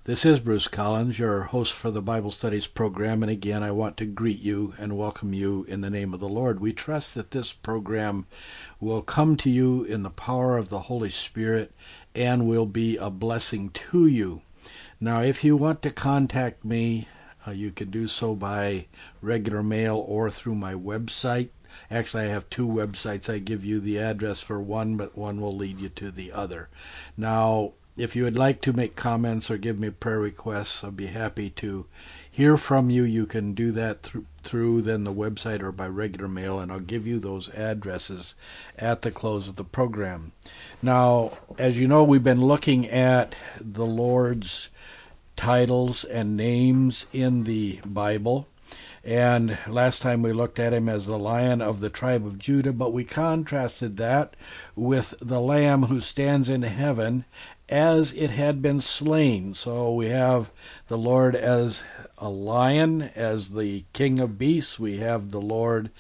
This is Bruce Collins, your host for the Bible Studies program, and again I want to greet you and welcome you in the name of the Lord. We trust that this program will come to you in the power of the Holy Spirit and will be a blessing to you. Now, if you want to contact me, you can do so by regular mail or through my website. Actually, I have two websites. I give you the address for one, but one will lead you to the other. Now, if you would like to make comments or give me prayer requests, I'd be happy to hear from you. You can do that through then the website or by regular mail, and I'll give you those addresses at the close of the program. Now, as you know, we've been looking at the Lord's titles and names in the Bible. And last time we looked at him as the Lion of the tribe of Judah, but we contrasted that with the Lamb who stands in heaven as it had been slain. So we have the Lord as a lion, as the King of beasts. We have the Lord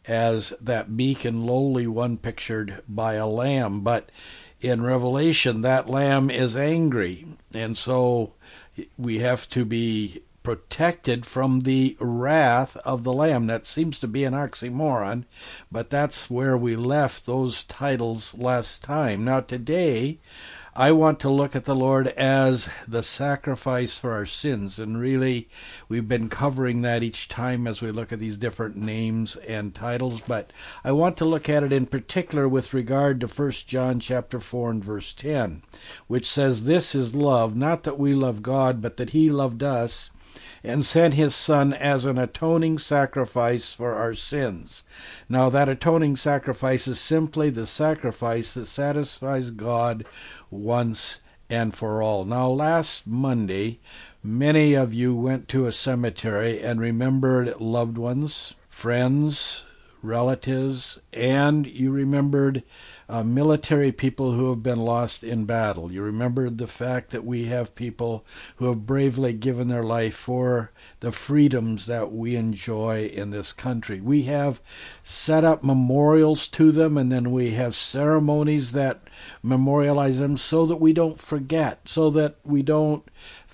as that meek and lowly one pictured by a lamb. But in Revelation, that lamb is angry. And so we have to be protected from the wrath of the Lamb. That seems to be an oxymoron, but that's where we left those titles last time. Now today, I want to look at the Lord as the sacrifice for our sins, and really we've been covering that each time as we look at these different names and titles, but I want to look at it in particular with regard to 1 John chapter 4 and verse 10, which says, "This is love, not that we love God, but that he loved us and sent his Son as an atoning sacrifice for our sins." Now, that atoning sacrifice is simply the sacrifice that satisfies God once and for all. Now, last Monday, many of you went to a cemetery and remembered loved ones, friends, relatives, and you remembered military people who have been lost in battle. You remembered the fact that we have people who have bravely given their life for the freedoms that we enjoy in this country. We have set up memorials to them, and then we have ceremonies that memorialize them so that we don't forget, so that we don't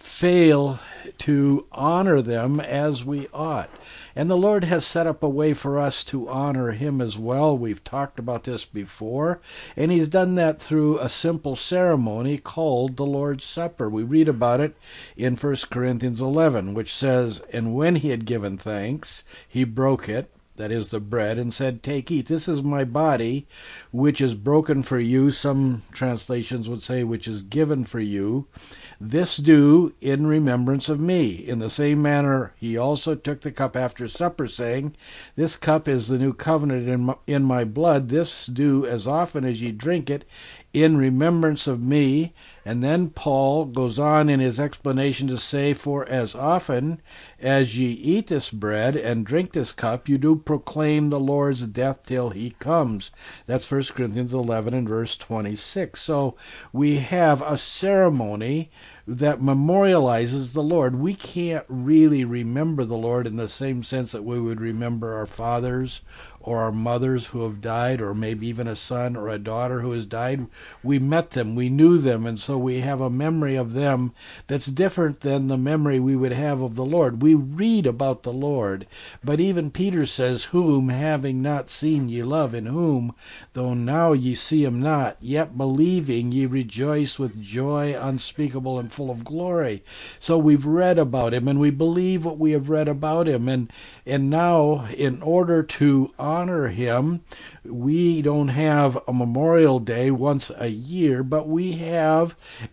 fail to honor them as we ought. And the Lord has set up a way for us to honor him as well. We've talked about this before, and he's done that through a simple ceremony called the Lord's Supper. We read about it in 1 Corinthians 11, which says, "And when he had given thanks, he broke it," that is the bread, "and said, 'Take, eat, this is my body, which is broken for you.'" Some translations would say, "which is given for you. This do in remembrance of me. In the same manner he also took the cup after supper, saying, 'This cup is the new covenant in my blood. This do as often as ye drink it in remembrance of me.'" And then Paul goes on in his explanation to say, "For as often as ye eat this bread and drink this cup, you do proclaim the Lord's death till he comes." That's 1 Corinthians 11 and verse 26. So we have a ceremony that memorializes the Lord. We can't really remember the Lord in the same sense that we would remember our fathers or our mothers who have died, or maybe even a son or a daughter who has died. We met them, we knew them, and so we have a memory of them that's different than the memory we would have of the Lord. We read about the Lord, but even Peter says, "Whom, having not seen, ye love, in whom, though now ye see him not, yet believing ye rejoice with joy unspeakable and full of glory." So we've read about him, and we believe what we have read about him, and now in order to honor him, we don't have a Memorial Day once a year, but we have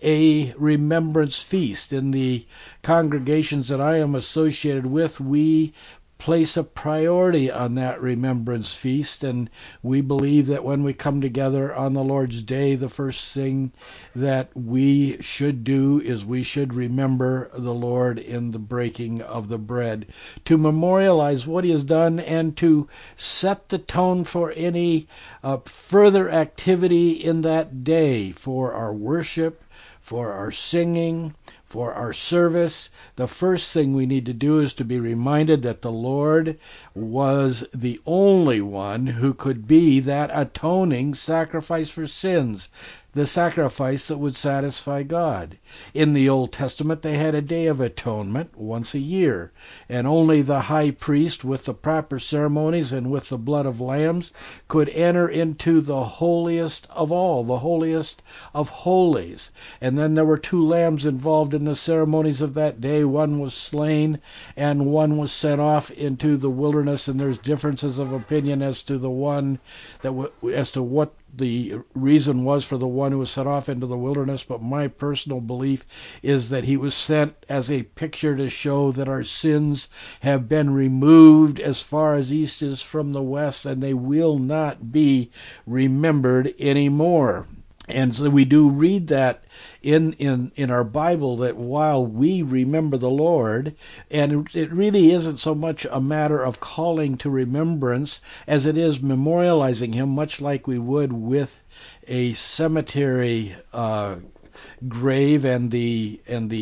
a remembrance feast. In the congregations that I am associated with, we place a priority on that remembrance feast, and we believe that when we come together on the Lord's Day, the first thing that we should do is we should remember the Lord in the breaking of the bread, to memorialize what he has done and to set the tone for any further activity in that day, for our worship, for our singing, for our service, the first thing we need to do is to be reminded that the Lord was the only one who could be that atoning sacrifice for sins, the sacrifice that would satisfy God. In the Old Testament, they had a day of atonement once a year, and only the high priest with the proper ceremonies and with the blood of lambs could enter into the holiest of all, the holiest of holies. And then there were 2 lambs involved in the ceremonies of that day. One was slain and one was sent off into the wilderness, and there's differences of opinion as to the one as to what the reason was for the one who was set off into the wilderness, but my personal belief is that he was sent as a picture to show that our sins have been removed as far as east is from the west, and they will not be remembered anymore. And so we do read that in our Bible, that while we remember the Lord, and it really isn't so much a matter of calling to remembrance as it is memorializing him, much like we would with a cemetery grave and the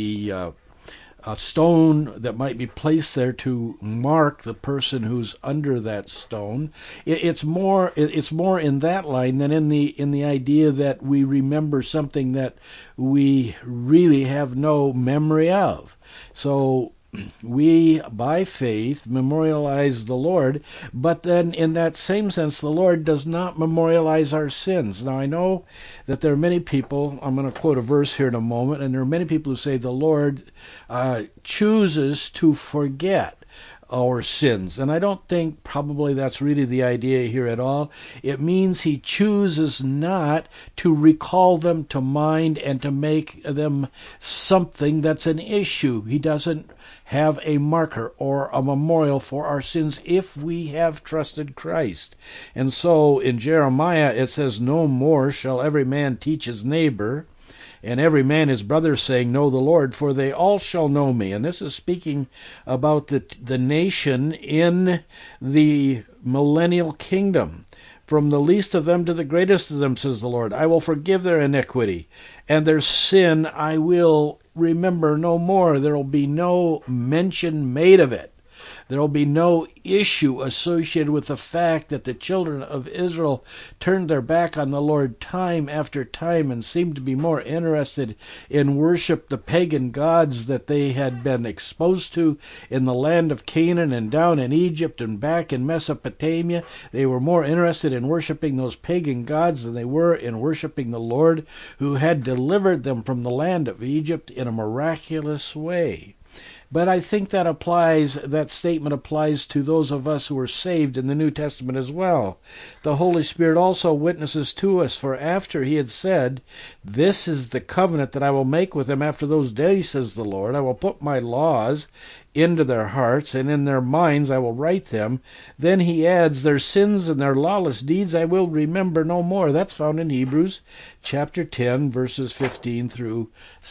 stone that might be placed there to mark the person who's under that stone. It's more in that line than in the idea that we remember something that we really have no memory of. So we, by faith, memorialize the Lord, but then in that same sense, the Lord does not memorialize our sins. Now, I know that there are many people, I'm going to quote a verse here in a moment, and there are many people who say the Lord chooses to forget our sins. And I don't think probably that's really the idea here at all. It means he chooses not to recall them to mind and to make them something that's an issue. He doesn't have a marker or a memorial for our sins if we have trusted Christ. And so in Jeremiah it says, "No more shall every man teach his neighbor, and every man his brother, saying, Know the Lord, for they all shall know me." And this is speaking about the nation in the millennial kingdom. "From the least of them to the greatest of them, says the Lord, I will forgive their iniquity, and their sin I will remember no more." There will be no mention made of it. There will be no issue associated with the fact that the children of Israel turned their back on the Lord time after time and seemed to be more interested in worship the pagan gods that they had been exposed to in the land of Canaan and down in Egypt and back in Mesopotamia. They were more interested in worshiping those pagan gods than they were in worshiping the Lord who had delivered them from the land of Egypt in a miraculous way. But I think that statement applies to those of us who are saved in the New Testament as well. The Holy Spirit also witnesses to us, for after he had said, "This is the covenant that I will make with them after those days, says the Lord. I will put my laws into their hearts, and in their minds I will write them." Then he adds, "Their sins and their lawless deeds I will remember no more." That's found in Hebrews chapter 10, verses 15 through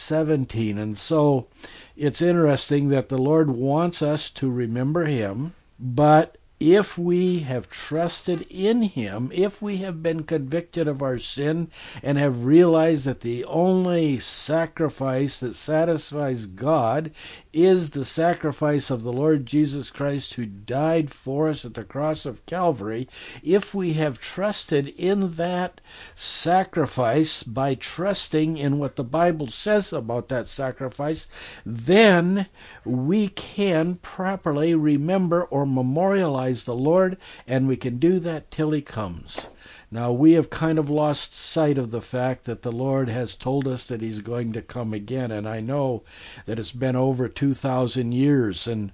17. And so it's interesting that the Lord wants us to remember him, but if we have trusted in him, if we have been convicted of our sin and have realized that the only sacrifice that satisfies God is the sacrifice of the Lord Jesus Christ who died for us at the cross of Calvary, if we have trusted in that sacrifice by trusting in what the Bible says about that sacrifice, then we can properly remember or memorialize the Lord, and we can do that till he comes. Now, we have kind of lost sight of the fact that the Lord has told us that he's going to come again, and I know that it's been over 2,000 years, and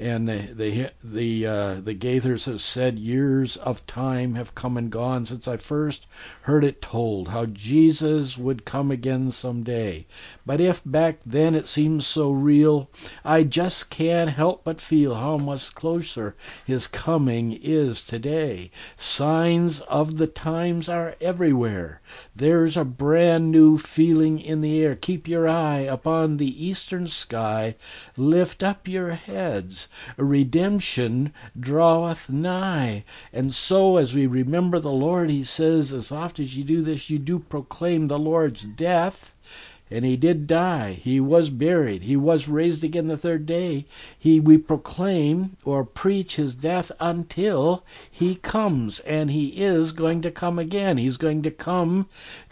the Gaithers have said years of time have come and gone since I first heard it told, how Jesus would come again someday. But if back then it seems so real, I just can't help but feel how much closer his coming is today. Signs of the times are everywhere. There's a brand new feeling in the air. Keep your eye upon the eastern sky. Lift up your heads. Redemption draweth nigh. And so as we remember the Lord, he says, as oft as you do this, you do proclaim the Lord's death and he did die. He was buried. He was raised again the third day. We proclaim or preach his death until he comes, and he is going to come again. He's going to come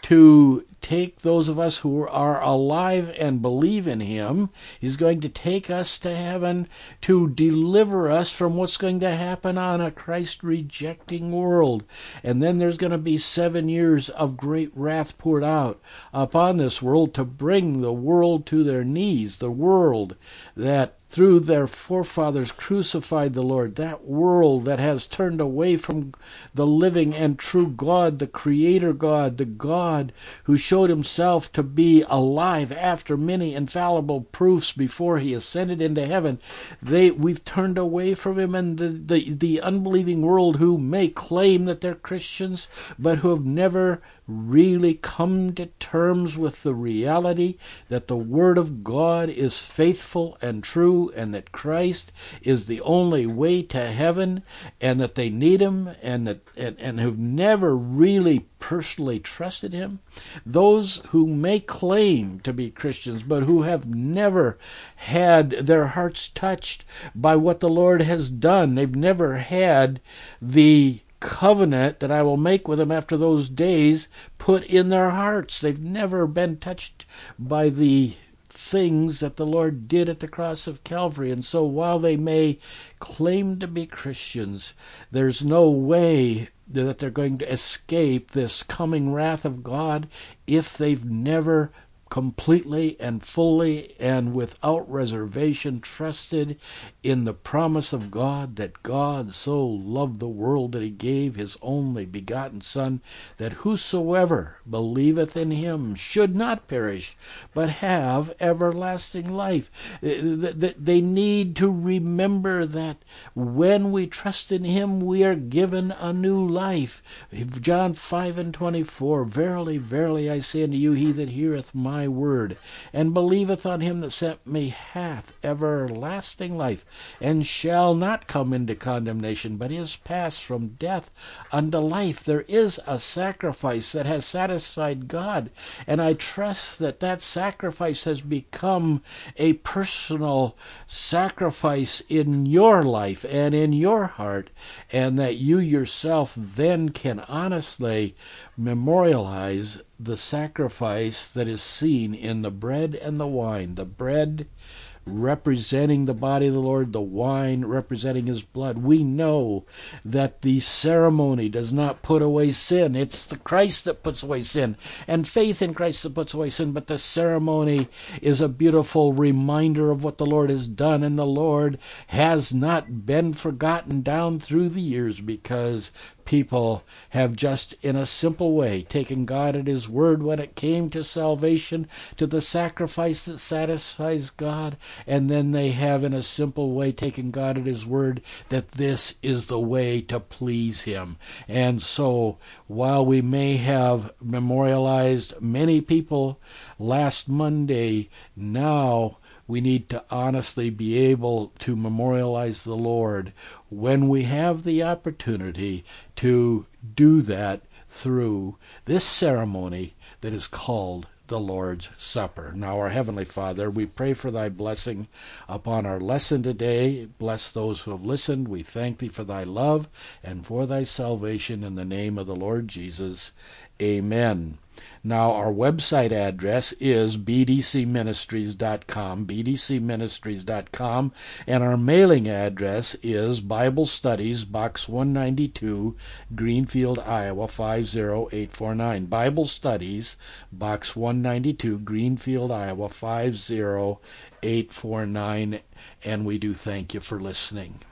to take those of us who are alive and believe in him. He's going to take us to heaven to deliver us from what's going to happen on a Christ-rejecting world. And then there's going to be 7 years of great wrath poured out upon this world to bring the world to their knees, the world that through their forefathers crucified the Lord, that world that has turned away from the living and true God, the Creator God, the God who showed himself to be alive after many infallible proofs before he ascended into heaven. We've turned away from him, and the unbelieving world who may claim that they're Christians, but who have never really come to terms with the reality that the Word of God is faithful and true, and that Christ is the only way to heaven, and that they need him, and have never really personally trusted him. Those who may claim to be Christians, but who have never had their hearts touched by what the Lord has done. They've never had the covenant that I will make with them after those days put in their hearts. They've never been touched by the things that the Lord did at the cross of Calvary. And so while they may claim to be Christians, there's no way that they're going to escape this coming wrath of God if they've never completely and fully and without reservation trusted in the promise of God, that God so loved the world that he gave his only begotten Son, that whosoever believeth in him should not perish, but have everlasting life. They need to remember that when we trust in him, we are given a new life. John 5:24, Verily, verily, I say unto you, he that heareth my word, and believeth on him that sent me, hath everlasting life, and shall not come into condemnation, but is passed from death unto life. There is a sacrifice that has satisfied God, and I trust that that sacrifice has become a personal sacrifice in your life and in your heart, and that you yourself then can honestly memorialize the sacrifice that is seen in the bread and the wine. The bread representing the body of the Lord, the wine representing his blood. We know that the ceremony does not put away sin. It's the Christ that puts away sin, and faith in Christ that puts away sin. But the ceremony is a beautiful reminder of what the Lord has done, and the Lord has not been forgotten down through the years, because people have just in a simple way taken God at his word when it came to salvation, to the sacrifice that satisfies God, and then they have in a simple way taken God at his word that this is the way to please him. And so while we may have memorialized many people last Monday, now we need to honestly be able to memorialize the Lord when we have the opportunity to do that through this ceremony that is called the Lord's Supper. Now, our Heavenly Father, we pray for thy blessing upon our lesson today. Bless those who have listened. We thank thee for thy love and for thy salvation in the name of the Lord Jesus. Amen. Now, our website address is bdcministries.com, bdcministries.com, and our mailing address is Bible Studies, Box 192, Greenfield, Iowa, 50849. Bible Studies, Box 192, Greenfield, Iowa, 50849, and we do thank you for listening.